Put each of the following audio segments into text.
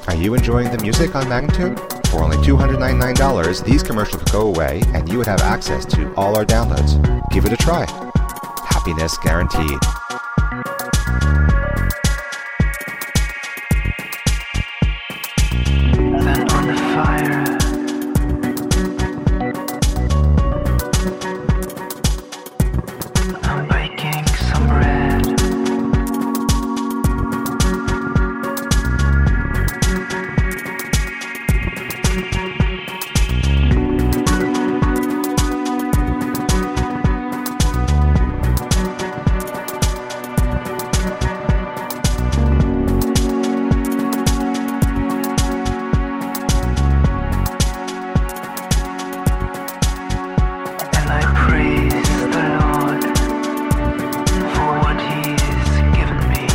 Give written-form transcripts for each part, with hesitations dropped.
Are you enjoying the music on Magnatune? For only $299, these commercials would go away and you would have access to all our downloads. Give it a try. Happiness guaranteed. Then on the fire, I'm baking some bread. And I praise the Lord for what He's given me,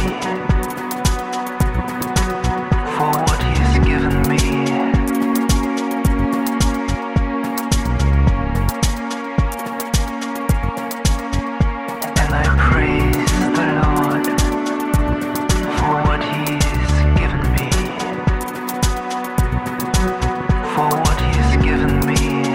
for what He's given me. And I praise the Lord for what He's given me, for what He's given me.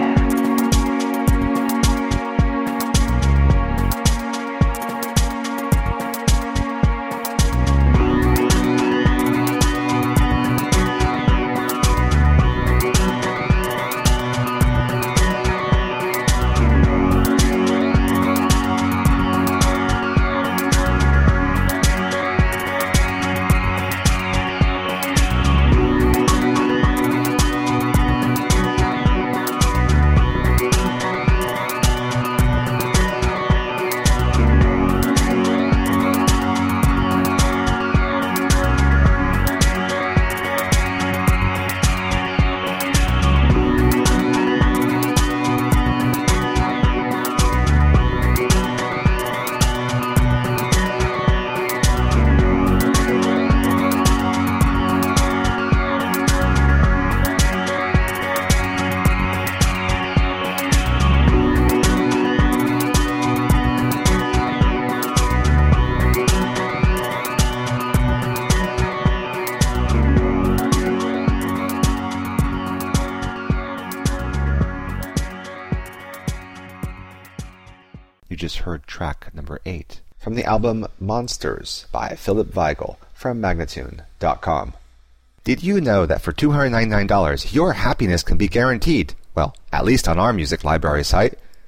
You just heard track number 8 from the album Monsters by Philip Weigel from Magnatune.com. Did you know that for $299 your happiness can be guaranteed? Well, at least on our music library site.